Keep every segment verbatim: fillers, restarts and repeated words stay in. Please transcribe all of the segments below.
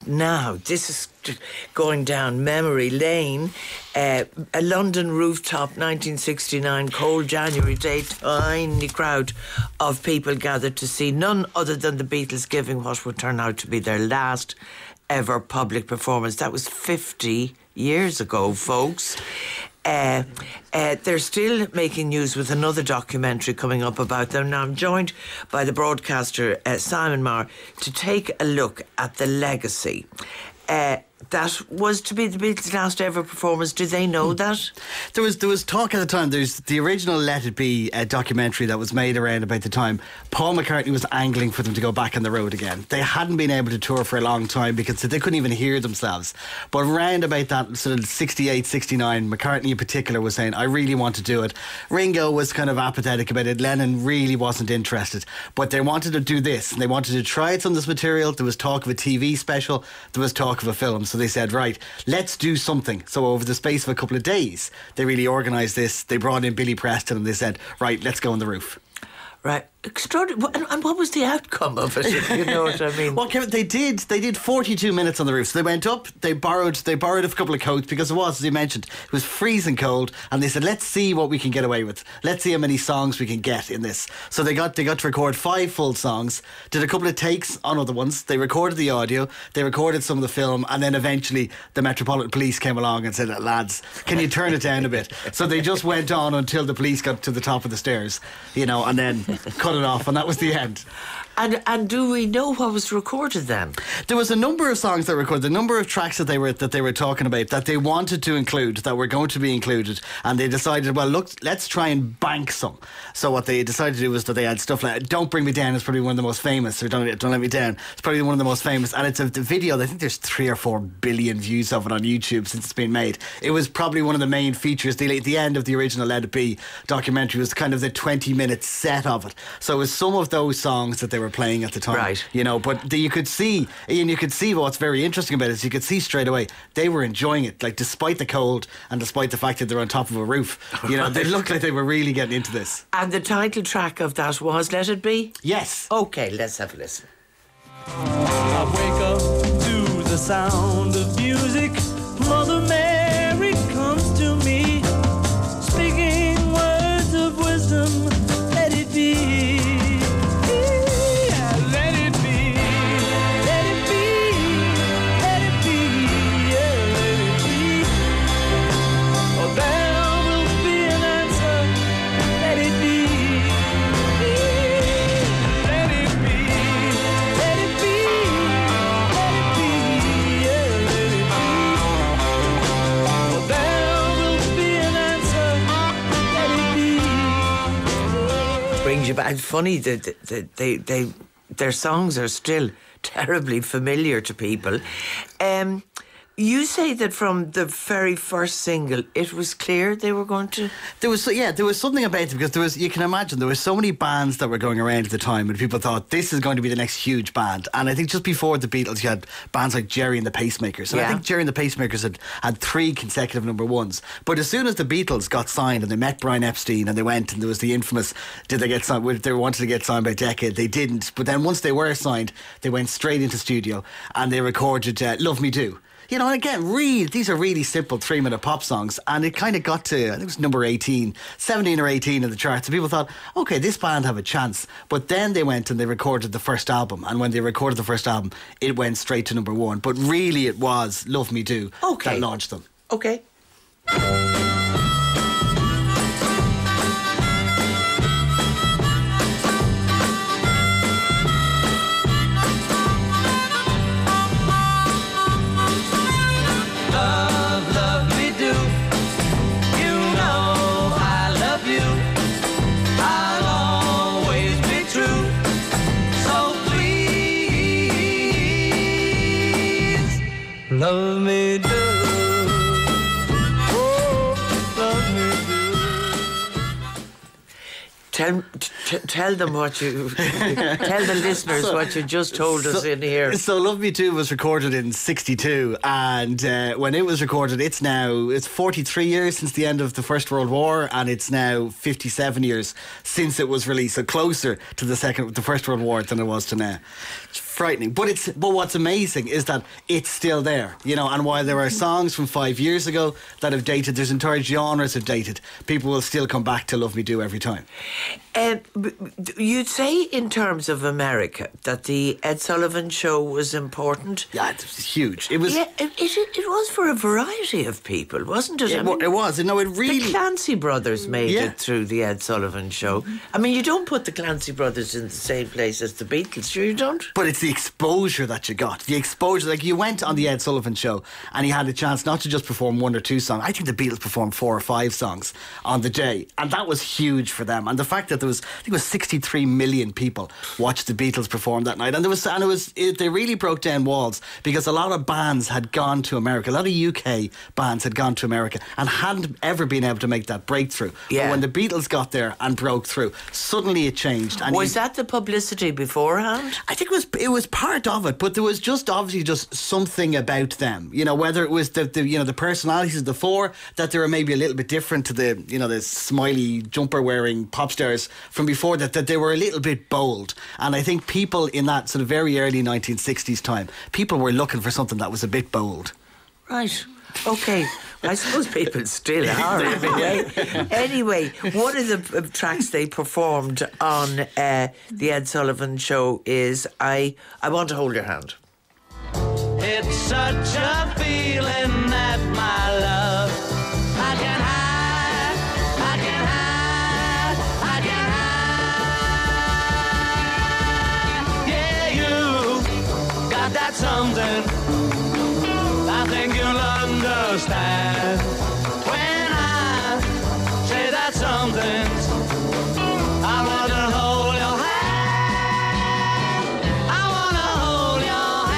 now, this is going down memory lane. Uh, a London rooftop, nineteen sixty-nine, cold January day, tiny crowd of people gathered to see none other than the Beatles giving what would turn out to be their last ever public performance. That was fifty years ago, folks. Uh, uh, they're still making news with another documentary coming up about them. Now I'm joined by the broadcaster uh, Simon Marr to take a look at the legacy uh, that was to be the Beatles' last ever performance. Do they know that? There was there was talk at the time. There's the original Let It Be uh, documentary that was made around about the time. Paul McCartney was angling for them to go back on the road again. They hadn't been able to tour for a long time because they couldn't even hear themselves. But around about that sort of sixty-eight, sixty-nine, McCartney in particular was saying, I really want to do it. Ringo was kind of apathetic about it. Lennon really wasn't interested. But they wanted to do this, and they wanted to try some of this material. There was talk of a T V special. There was talk of a film. So they said, right, let's do something. So over the space of a couple of days, they really organised this. They brought in Billy Preston and they said, right, let's go on the roof. Right. Extraordinary. And, and what was the outcome of it, if you know what I mean? Well, Kevin, they did they did forty-two minutes on the roof. So they went up, they borrowed they borrowed a couple of coats because it was, as you mentioned, it was freezing cold, and they said, let's see what we can get away with. Let's see how many songs we can get in this. So they got they got to record five full songs, did a couple of takes on other ones, they recorded the audio, they recorded some of the film, and then eventually the Metropolitan Police came along and said, lads, can you turn it down a bit? So they just went on until the police got to the top of the stairs, you know, and then cut it off, and that was the end. And and do we know what was recorded then? There was a number of songs that were recorded, a number of tracks that they were that they were talking about that they wanted to include, that were going to be included, and they decided, well, look, let's try and bank some. So what they decided to do was that they had stuff like Don't Bring Me Down is probably one of the most famous, or Don't, Don't Let Me Down. It's probably one of the most famous, and it's a the video, I think there's three or four billion views of it on YouTube since it's been made. It was probably one of the main features. The, the end of the original Let It Be documentary was kind of the twenty minute set of it. So it was some of those songs that they were playing at the time, right? You know, but the, you could see, and you could see what's very interesting about it is you could see straight away they were enjoying it, like despite the cold and despite the fact that they're on top of a roof. You know, they looked like they were really getting into this. And the title track of that was Let It Be? Yes. Okay, let's have a listen. I wake up to the sound of music. Mother Mary comes to me, speaking words of wisdom. Let it be. Yeah, let it be. Let it be. Let it be. Yeah, let it be. Oh, there will be an answer. Let it be. Let it be. Let it be. Let it be. Yeah, let it be. Oh, there will be an answer. Let it be. Brings you back. It's funny that they, they, they, their songs are still terribly familiar to people. Um, you say that from the very first single, it was clear they were going to. There was, yeah, there was something about it because there was, you can imagine, there were so many bands that were going around at the time, and people thought this is going to be the next huge band. And I think just before the Beatles, you had bands like Jerry and the Pacemakers. And Yeah. I think Jerry and the Pacemakers had had three consecutive number ones. But as soon as the Beatles got signed and they met Brian Epstein and they went, and there was the infamous, did they get signed? They wanted to get signed by Decca. They didn't. But then once they were signed, they went straight into studio and they recorded uh, Love Me Do. You know, and again, really, these are really simple three-minute pop songs, and it kind of got to, I think it was number eighteen, seventeen or eighteen in the charts, and people thought, okay, this band have a chance. But then they went and they recorded the first album, and when they recorded the first album, it went straight to number one. But really, it was Love Me Do Okay. that launched them. Okay. Love, love me do. You know I love you. I'll always be true. So please, love me do. Oh, love me do. Tell, t- tell them what you... tell the listeners So- what you just told us so, in here. So Love Me Too was recorded in sixty-two, and uh, when it was recorded, it's now it's forty-three years since the end of the First World War, and it's now fifty-seven years since it was released. So closer to the second, the First World War than it was to now. frightening. But it's but what's amazing is that it's still there, you know. And while there are songs from five years ago that have dated, there's entire genres have dated. People will still come back to Love Me Do every time. Um, you'd say in terms of America that the Ed Sullivan Show was important. Yeah, it was huge. It was. Yeah, it, it, it was for a variety of people, wasn't it? It, I mean, it was. No, it really. the Clancy brothers made Yeah. it through the Ed Sullivan Show. I mean, you don't put the Clancy brothers in the same place as the Beatles, sure you don't? But it's the exposure that you got. The exposure, like you went on the Ed Sullivan Show and you had a chance not to just perform one or two songs. I think the Beatles performed four or five songs on the day, and that was huge for them. And the fact that there was, I think it was sixty-three million people watched the Beatles perform that night, and there was, and it was, it, they really broke down walls because a lot of bands had gone to America. A lot of U K bands had gone to America and hadn't ever been able to make that breakthrough. Yeah. But when the Beatles got there and broke through, suddenly it changed. And Was you- that the publicity beforehand? I think it was it was part of it, but there was just obviously just something about them. You know, whether it was the, the you know the personalities of the four, that they were maybe a little bit different to the you know the smiley jumper wearing pop stars from before, that that they were a little bit bold. And I think people in that sort of very early nineteen sixties time, people were looking for something that was a bit bold. Right. Okay. I suppose people still are. Anyway, anyway one of the uh, tracks they performed on uh, the Ed Sullivan Show is I I Want to Hold Your Hand. It's such a feeling that my love I can hide, I can hide, I can hide. Yeah, you got that something I think you'll understand when I say that something. I want to hold your hand. I want to hold your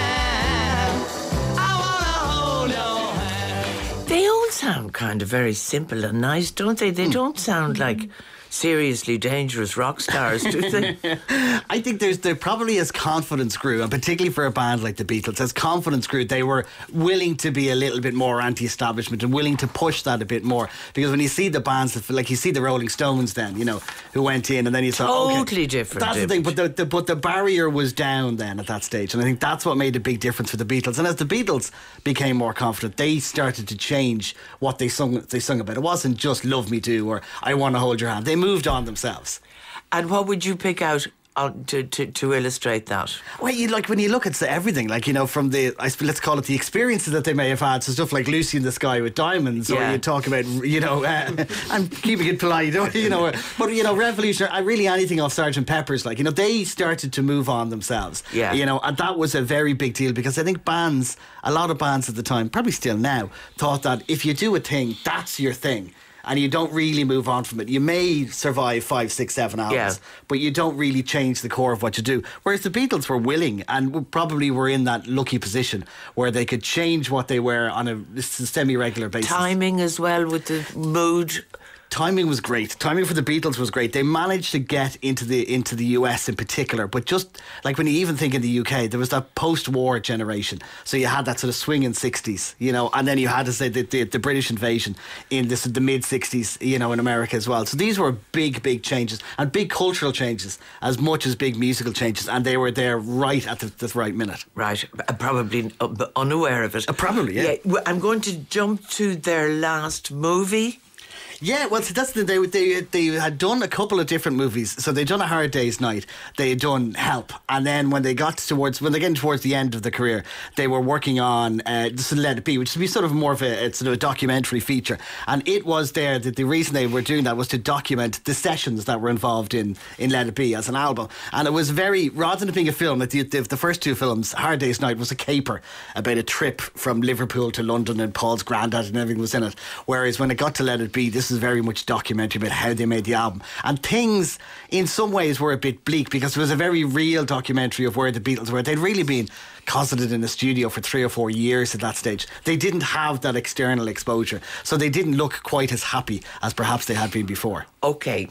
hand. I want to hold your hand. They all sound kind of very simple and nice, don't they? They don't sound like seriously dangerous rock stars, do they? I think there's there probably as confidence grew, and particularly for a band like the Beatles, as confidence grew, they were willing to be a little bit more anti-establishment and willing to push that a bit more. Because when you see the bands, that, like you see the Rolling Stones, then you know who went in, and then you thought, Totally okay, different, That's the thing, but the, the but the barrier was down then at that stage, and I think that's what made a big difference for the Beatles. And as the Beatles became more confident, they started to change what they sung. They sung about. It wasn't just "Love Me Do" or "I Want to Hold Your Hand." They moved on themselves. And what would you pick out on, to, to, to illustrate that? Well, you like when you look at everything, like you know, from the I sp- let's call it the experiences that they may have had, so stuff like "Lucy in the Sky with Diamonds," or Yeah. you talk about, you know, uh, I'm keeping it polite, you know, but you know, Revolutionary, uh, really anything off Sergeant Pepper's, like you know, they started to move on themselves, Yeah. you know, and that was a very big deal because I think bands, a lot of bands at the time, probably still now, thought that if you do a thing, that's your thing. And you don't really move on from it. You may survive five, six, seven hours, Yeah. but you don't really change the core of what you do. Whereas the Beatles were willing and w- probably were in that lucky position where they could change what they were on a semi-regular basis. Timing as well with the mood. Timing was great. Timing for the Beatles was great. They managed to get into the into the U S in particular, but just like when you even think in the U K, there was that post-war generation. So you had that sort of swinging sixties, you know, and then you had to say the, the, the British invasion in this, the mid sixties, you know, in America as well. So these were big, big changes and big cultural changes as much as big musical changes, and they were there right at the, the right minute. Right, uh, probably uh, unaware of it. Uh, probably, yeah. well, I'm going to jump to their last movie. Yeah, well, so that's the they they they had done a couple of different movies. So they'd done A Hard Day's Night, they had done Help, and then when they got towards when they getting towards the end of the career, they were working on uh, just Let It Be, which would be sort of more of a, a sort of a documentary feature. And it was there that the reason they were doing that was to document the sessions that were involved in in Let It Be as an album. And it was very, rather than it being a film, like the, the, the first two films, Hard Day's Night was a caper about a trip from Liverpool to London, and Paul's granddad and everything was in it. Whereas when it got to Let It Be, this is very much documentary about how they made the album. And things, in some ways, were a bit bleak because it was a very real documentary of where the Beatles were. They'd really been closeted in the studio for three or four years at that stage. They didn't have that external exposure, so they didn't look quite as happy as perhaps they had been before. Okay,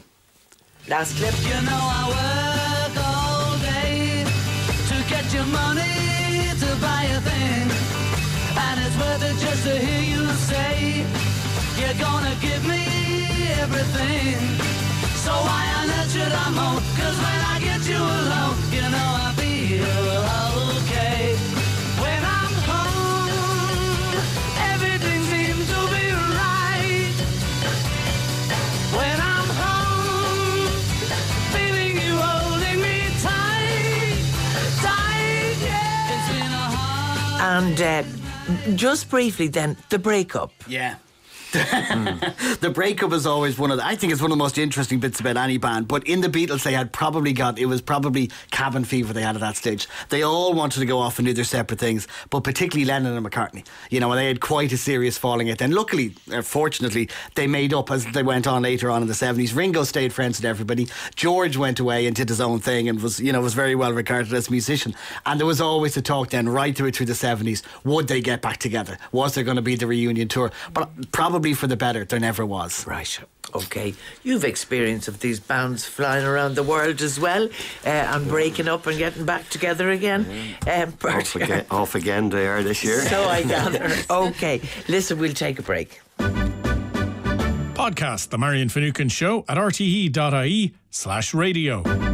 last clip. You know I work all day to get your money to buy a thing, and it's worth it just to hear you say you're gonna give me everything. So why on earth should I moan? 'Cause when I get you alone, you know I feel And uh, just briefly then, the breakup. Yeah. The breakup is always one of the, I think it's one of the most interesting bits about any band. But in the Beatles, they had probably got, it was probably cabin fever they had at that stage. They all wanted to go off and do their separate things, but particularly Lennon and McCartney. You know, and they had quite a serious falling out. And luckily, uh, fortunately, they made up as they went on later on in the seventies. Ringo stayed friends with everybody. George went away and did his own thing and was, you know, was very well regarded as a musician. And there was always a talk then, right through through the seventies, would they get back together? Was there going to be the reunion tour? But probably for the better, there never was. Right. Okay. You've experience of these bands flying around the world as well, uh, and breaking up and getting back together again. Um, off, again, off again they are this year. So I gather. Okay. Listen, we'll take a break. Podcast The Marion Finucane Show at r t e dot i e slash radio.